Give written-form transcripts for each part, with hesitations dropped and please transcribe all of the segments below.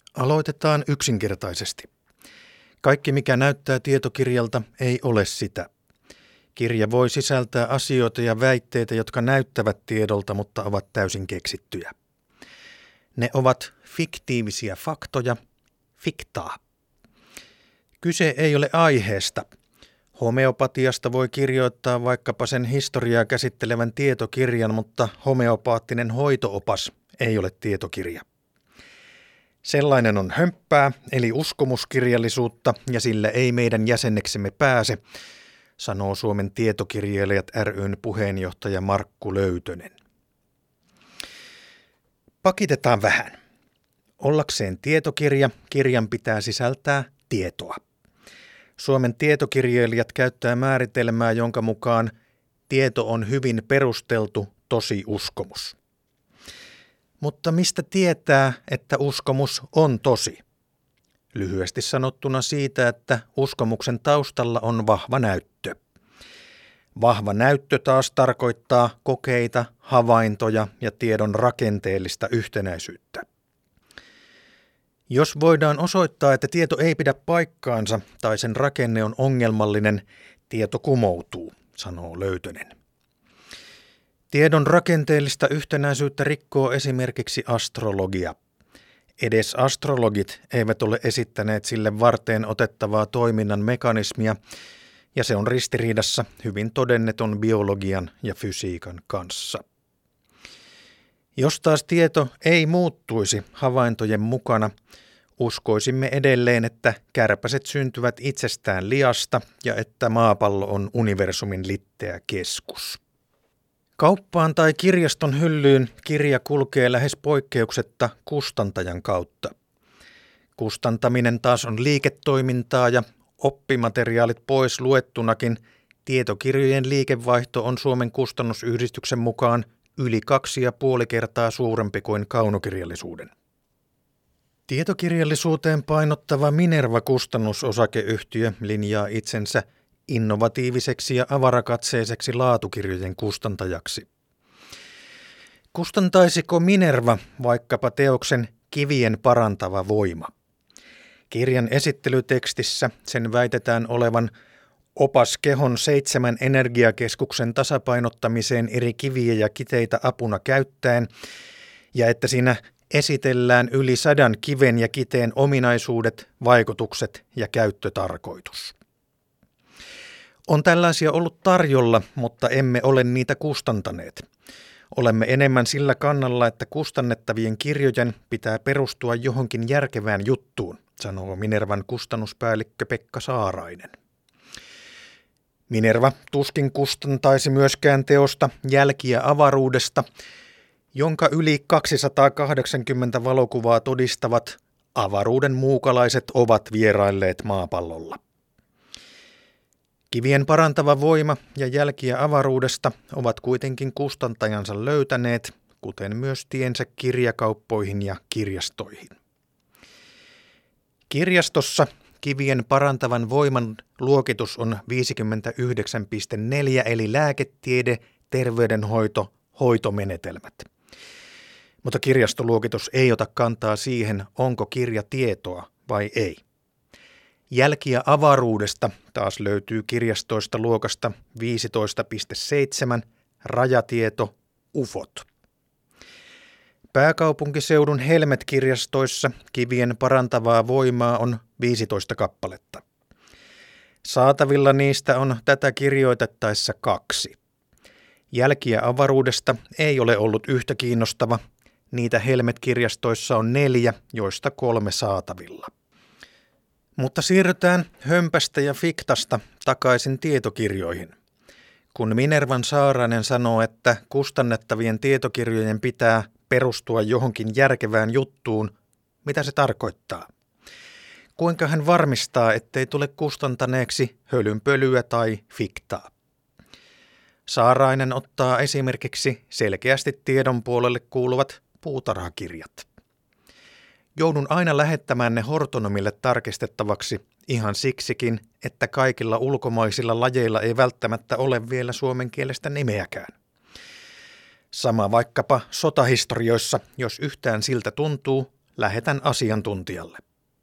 Aloitetaan yksinkertaisesti. Kaikki, mikä näyttää tietokirjalta, ei ole sitä. Kirja voi sisältää asioita ja väitteitä, jotka näyttävät tiedolta, mutta ovat täysin keksittyjä. Ne ovat fiktiivisiä faktoja, fiktaa. Kyse ei ole aiheesta. Homeopatiasta voi kirjoittaa vaikkapa sen historiaa käsittelevän tietokirjan, mutta homeopaattinen hoitoopas ei ole tietokirja. Sellainen on hömppää, eli uskomuskirjallisuutta, ja sillä ei meidän jäseneksemme pääse, sanoo Suomen tietokirjailijat ry:n puheenjohtaja Markku Löytönen. Pakitetaan vähän. Ollakseen tietokirja, kirjan pitää sisältää tietoa. Suomen tietokirjailijat käyttää määritelmää, jonka mukaan tieto on hyvin perusteltu tosiuskomus. Mutta mistä tietää, että uskomus on tosi? Lyhyesti sanottuna siitä, että uskomuksen taustalla on vahva näyttö. Vahva näyttö taas tarkoittaa kokeita, havaintoja ja tiedon rakenteellista yhtenäisyyttä. Jos voidaan osoittaa, että tieto ei pidä paikkaansa tai sen rakenne on ongelmallinen, tieto kumoutuu, sanoo Löytönen. Tiedon rakenteellista yhtenäisyyttä rikkoo esimerkiksi astrologia. Edes astrologit eivät ole esittäneet sille varteen otettavaa toiminnan mekanismia, ja se on ristiriidassa hyvin todennetun biologian ja fysiikan kanssa. Jos taas tieto ei muuttuisi havaintojen mukana, uskoisimme edelleen, että kärpäset syntyvät itsestään liasta ja että maapallo on universumin litteä keskus. Kauppaan tai kirjaston hyllyyn kirja kulkee lähes poikkeuksetta kustantajan kautta. Kustantaminen taas on liiketoimintaa ja oppimateriaalit pois luettunakin tietokirjojen liikevaihto on Suomen kustannusyhdistyksen mukaan yli 2,5 kertaa suurempi kuin kaunokirjallisuuden. Tietokirjallisuuteen painottava Minerva-kustannusosakeyhtiö linjaa itsensä innovatiiviseksi ja avarakatseiseksi laatukirjojen kustantajaksi. Kustantaisiko Minerva vaikkapa teoksen Kivien parantava voima? Kirjan esittelytekstissä sen väitetään olevan opas kehon 7 energiakeskuksen tasapainottamiseen eri kiviä ja kiteitä apuna käyttäen, ja että siinä esitellään yli 100 kiven ja kiteen ominaisuudet, vaikutukset ja käyttötarkoitus. On tällaisia ollut tarjolla, mutta emme ole niitä kustantaneet. Olemme enemmän sillä kannalla, että kustannettavien kirjojen pitää perustua johonkin järkevään juttuun, sanoo Minervan kustannuspäällikkö Pekka Saarainen. Minerva tuskin kustantaisi myöskään teosta Jälkiä avaruudesta, jonka yli 280 valokuvaa todistavat avaruuden muukalaiset ovat vierailleet maapallolla. Kivien parantava voima ja Jälkiä avaruudesta ovat kuitenkin kustantajansa löytäneet, kuten myös tiensä kirjakauppoihin ja kirjastoihin. Kirjastossa Kivien parantavan voiman luokitus on 59,4 eli lääketiede, terveydenhoito, hoitomenetelmät. Mutta kirjastoluokitus ei ota kantaa siihen, onko kirja tietoa vai ei. Jälkiä avaruudesta taas löytyy kirjastoista luokasta 15,7, rajatieto, ufot. Pääkaupunkiseudun Helmet-kirjastoissa Kivien parantavaa voimaa on 15 kappaletta. Saatavilla niistä on tätä kirjoitettaessa 2. Jälkiä avaruudesta ei ole ollut yhtä kiinnostava. Niitä Helmet-kirjastoissa on 4, joista 3 saatavilla. Mutta siirrytään hömpästä ja fiktasta takaisin tietokirjoihin. Kun Minervan Saarainen sanoo, että kustannettavien tietokirjojen pitää perustua johonkin järkevään juttuun, mitä se tarkoittaa? Kuinka hän varmistaa, ettei tule kustantaneeksi hölynpölyä tai fiktaa? Saarainen ottaa esimerkiksi selkeästi tiedon puolelle kuuluvat puutarhakirjat. Joudun aina lähettämään ne hortonomille tarkistettavaksi ihan siksikin, että kaikilla ulkomaisilla lajeilla ei välttämättä ole vielä suomen kielestä nimeäkään. Sama vaikkapa sotahistorioissa, jos yhtään siltä tuntuu, lähetän asiantuntijalle.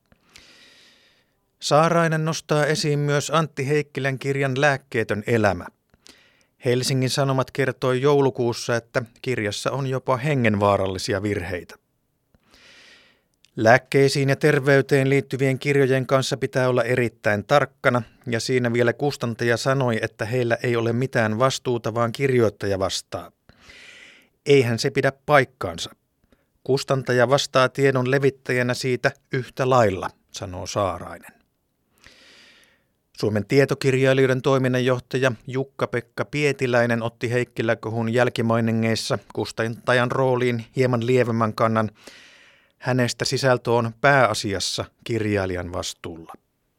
Saarainen nostaa esiin myös Antti Heikkilän kirjan Lääkkeetön elämä. Helsingin Sanomat kertoi joulukuussa, että kirjassa on jopa hengenvaarallisia virheitä. Lääkkeisiin ja terveyteen liittyvien kirjojen kanssa pitää olla erittäin tarkkana, ja siinä vielä kustantaja sanoi, että heillä ei ole mitään vastuuta, vaan kirjoittaja vastaa. Eihän se pidä paikkaansa. Kustantaja vastaa tiedon levittäjänä siitä yhtä lailla, sanoo Saarainen. Suomen tietokirjailijoiden toiminnanjohtaja Jukka-Pekka Pietiläinen otti Heikkilä-kohun jälkimainingeissa kustantajan rooliin hieman lievemmän kannan. Hänestä sisältö on pääasiassa kirjailijan vastuulla.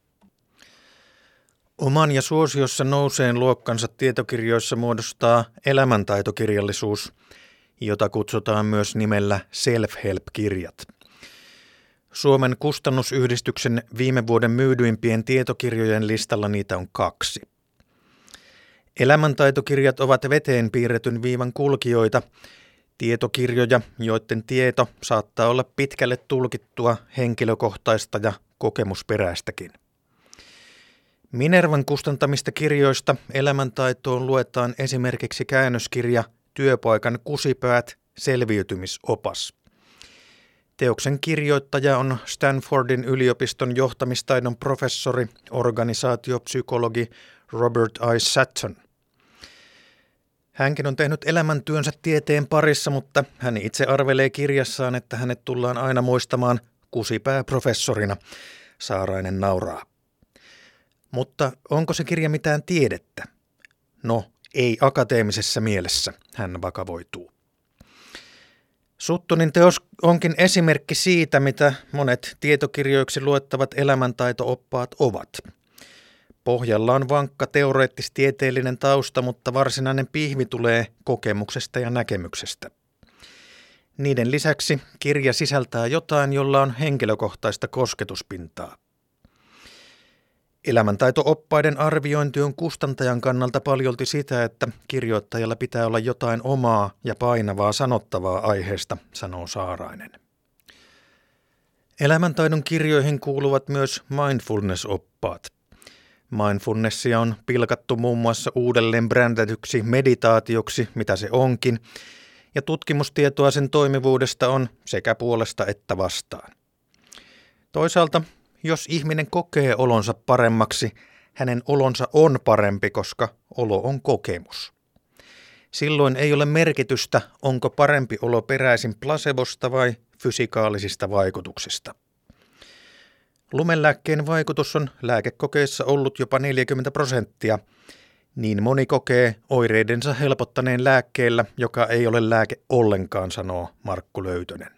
Oman ja suosiossa nouseen luokkansa tietokirjoissa muodostaa elämäntaitokirjallisuus, jota kutsutaan myös nimellä self-help-kirjat. Suomen kustannusyhdistyksen viime vuoden myydyimpien tietokirjojen listalla niitä on 2. Elämäntaitokirjat ovat veteen piirretyn viivan kulkijoita, tietokirjoja, joiden tieto saattaa olla pitkälle tulkittua, henkilökohtaista ja kokemusperäistäkin. Minervan kustantamista kirjoista elämäntaitoon luetaan esimerkiksi käännöskirja Työpaikan kusipäät, selviytymisopas. Teoksen kirjoittaja on Stanfordin yliopiston johtamistaidon professori, organisaatiopsykologi Robert I. Sutton. Hänkin on tehnyt elämäntyönsä tieteen parissa, mutta hän itse arvelee kirjassaan, että hänet tullaan aina muistamaan kusipääprofessorina. Saarainen nauraa. Mutta onko se kirja mitään tiedettä? No, ei akateemisessa mielessä, hän vakavoituu. Suttonin teos onkin esimerkki siitä, mitä monet tietokirjoiksi luettavat elämäntaito-oppaat ovat. Pohjalla on vankka teoreettis-tieteellinen tausta, mutta varsinainen pihvi tulee kokemuksesta ja näkemyksestä. Niiden lisäksi kirja sisältää jotain, jolla on henkilökohtaista kosketuspintaa. Elämäntaito-oppaiden arviointi on kustantajan kannalta paljolti sitä, että kirjoittajalla pitää olla jotain omaa ja painavaa sanottavaa aiheesta, sanoo Saarainen. Elämäntaidon kirjoihin kuuluvat myös mindfulness-oppaat. Mindfulnessia on pilkattu muun muassa uudelleen brändätyksi meditaatioksi, mitä se onkin, ja tutkimustietoa sen toimivuudesta on sekä puolesta että vastaan. Toisaalta, jos ihminen kokee olonsa paremmaksi, hänen olonsa on parempi, koska olo on kokemus. Silloin ei ole merkitystä, onko parempi olo peräisin placebosta vai fysikaalisista vaikutuksista. Lumelääkkeen vaikutus on lääkekokeissa ollut jopa 40%. Niin moni kokee oireidensa helpottaneen lääkkeellä, joka ei ole lääke ollenkaan, sanoo Markku Löytönen.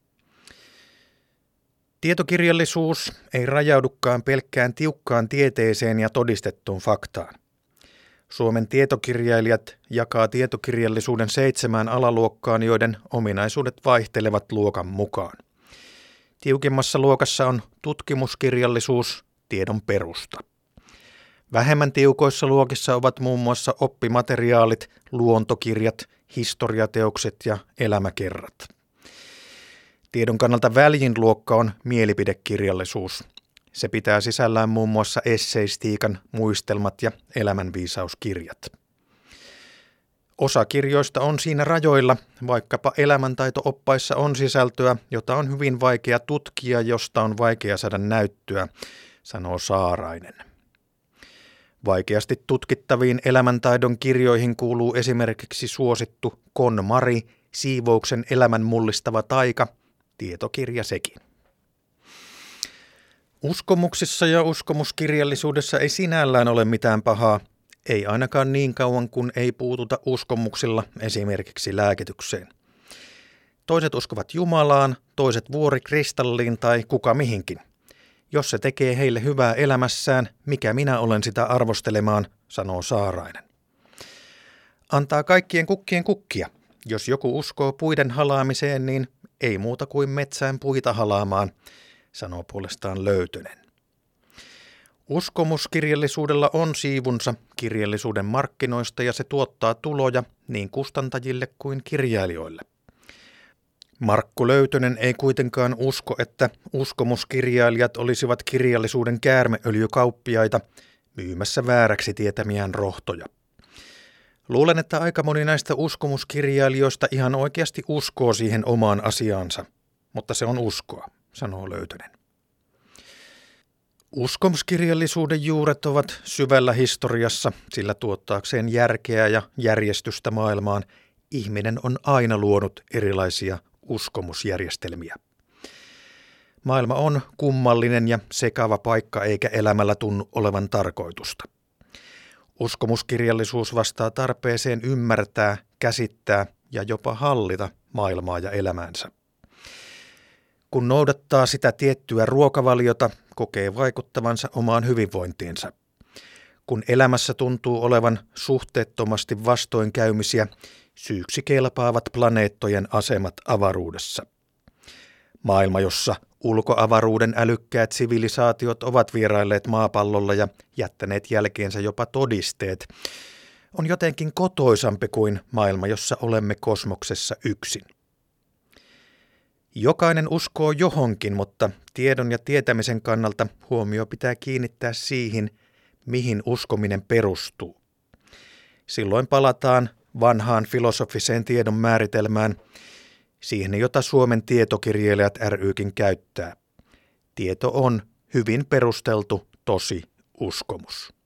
Tietokirjallisuus ei rajaudukaan pelkkään tiukkaan tieteeseen ja todistettuun faktaan. Suomen tietokirjailijat jakaa tietokirjallisuuden 7 alaluokkaan, joiden ominaisuudet vaihtelevat luokan mukaan. Tiukimmassa luokassa on tutkimuskirjallisuus, tiedon perusta. Vähemmän tiukoissa luokissa ovat muun muassa oppimateriaalit, luontokirjat, historiateokset ja elämäkerrat. Tiedon kannalta väljin luokka on mielipidekirjallisuus. Se pitää sisällään muun muassa esseistiikan, muistelmat ja elämänviisauskirjat. Osa kirjoista on siinä rajoilla, vaikkapa elämäntaito-oppaissa on sisältöä, jota on hyvin vaikea tutkia, josta on vaikea saada näyttöä, sanoo Saarainen. Vaikeasti tutkittaviin elämäntaidon kirjoihin kuuluu esimerkiksi suosittu KonMari, siivouksen elämän mullistava taika, tietokirja sekin. Uskomuksissa ja uskomuskirjallisuudessa ei sinällään ole mitään pahaa, ei ainakaan niin kauan kuin ei puututa uskomuksilla esimerkiksi lääkitykseen. Toiset uskovat Jumalaan, toiset vuorikristalliin tai kuka mihinkin. Jos se tekee heille hyvää elämässään, mikä minä olen sitä arvostelemaan, sanoo Saarainen. Antaa kaikkien kukkien kukkia. Jos joku uskoo puiden halaamiseen, niin ei muuta kuin metsään puita halaamaan, sanoo puolestaan Löytönen. Uskomuskirjallisuudella on siivunsa kirjallisuuden markkinoista ja se tuottaa tuloja niin kustantajille kuin kirjailijoille. Markku Löytönen ei kuitenkaan usko, että uskomuskirjailijat olisivat kirjallisuuden käärmeöljykauppiaita myymässä vääräksi tietämiään rohtoja. Luulen, että aika moni näistä uskomuskirjailijoista ihan oikeasti uskoo siihen omaan asiaansa, mutta se on uskoa, sanoo Löytönen. Uskomuskirjallisuuden juuret ovat syvällä historiassa, sillä tuottaakseen järkeä ja järjestystä maailmaan ihminen on aina luonut erilaisia uskomusjärjestelmiä. Maailma on kummallinen ja sekava paikka eikä elämällä tunnu olevan tarkoitusta. Uskomuskirjallisuus vastaa tarpeeseen ymmärtää, käsittää ja jopa hallita maailmaa ja elämäänsä. Kun noudattaa sitä tiettyä ruokavaliota, kokee vaikuttavansa omaan hyvinvointiinsa. Kun elämässä tuntuu olevan suhteettomasti vastoinkäymisiä, syyksi kelpaavat planeettojen asemat avaruudessa. Maailma, jossa ulkoavaruuden älykkäät sivilisaatiot ovat vierailleet maapallolla ja jättäneet jälkeensä jopa todisteet, on jotenkin kotoisampi kuin maailma, jossa olemme kosmoksessa yksin. Jokainen uskoo johonkin, mutta tiedon ja tietämisen kannalta huomio pitää kiinnittää siihen, mihin uskominen perustuu. Silloin palataan vanhaan filosofiseen tiedon määritelmään, siihen jota Suomen tietokirjailijat ry:kin käyttää. Tieto on hyvin perusteltu tosi uskomus.